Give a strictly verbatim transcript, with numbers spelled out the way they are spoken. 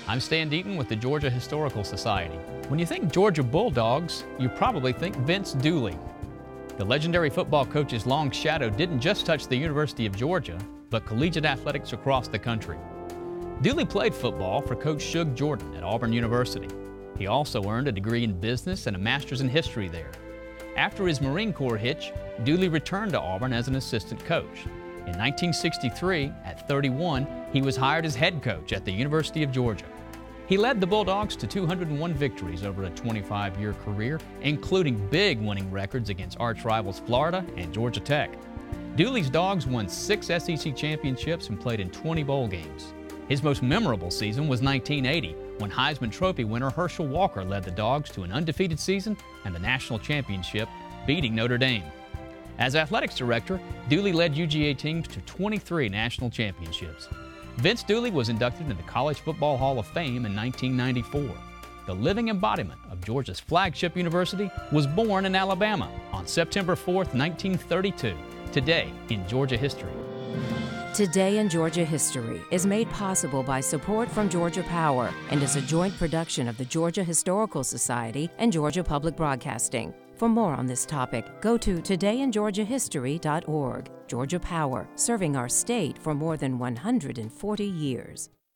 I'm Stan Deaton with the Georgia Historical Society. When you think Georgia Bulldogs, you probably think Vince Dooley. The legendary football coach's long shadow didn't just touch the University of Georgia, but collegiate athletics across the country. Dooley played football for Coach Shug Jordan at Auburn University. He also earned a degree in business and a master's in history there. After his Marine Corps hitch, Dooley returned to Auburn as an assistant coach. In nineteen sixty-three, at thirty-one, he was hired as head coach at the University of Georgia. He led the Bulldogs to two hundred one victories over a twenty-five year career, including big winning records against arch rivals Florida and Georgia Tech. Dooley's Dogs won six S E C championships and played in twenty bowl games. His most memorable season was nineteen eighty, when Heisman Trophy winner Herschel Walker led the Dogs to an undefeated season and the national championship, beating Notre Dame. As athletics director, Dooley led U G A teams to twenty-three national championships. Vince Dooley was inducted into the College Football Hall of Fame in nineteen ninety-four. The living embodiment of Georgia's flagship university was born in Alabama on September fourth, nineteen thirty-two. Today in Georgia History. Today in Georgia History is made possible by support from Georgia Power and is a joint production of the Georgia Historical Society and Georgia Public Broadcasting. For more on this topic, go to today in georgia history dot org. Georgia Power, serving our state for more than one hundred forty years.